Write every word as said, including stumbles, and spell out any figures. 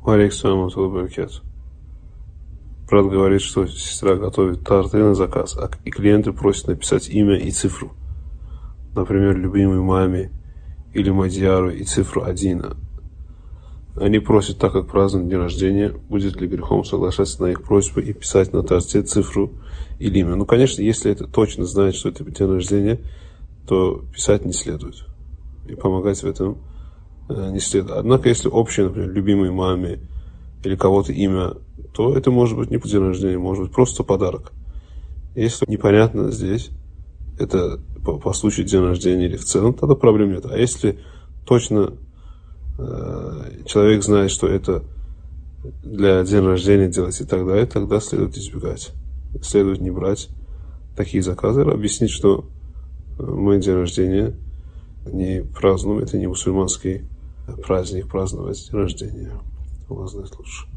Алейкум баракату. Брат говорит, что сестра готовит торты на заказ, а и клиенты просят написать имя и цифру. Например, любимой маме или Мадьяру и цифру один. Они просят, так как празднуют день рождения, будет ли грехом соглашаться на их просьбу и писать на торте цифру или имя. Ну, конечно, если это точно знает, что это день рождения, то писать не следует. И помогать в этом не следует. Однако, если общее, например, любимой маме или кого-то имя, то это может быть не по день рождения, может быть просто подарок. Если непонятно здесь, это по, по случаю дня рождения или в целом, тогда проблем нет. А если точно э, человек знает, что это для дня рождения делать и так далее, тогда следует избегать. Следует не брать такие заказы, объяснить, что мы день рождения не празднуем, это не мусульманский праздник, праздновать день рождения. Allah знает лучше.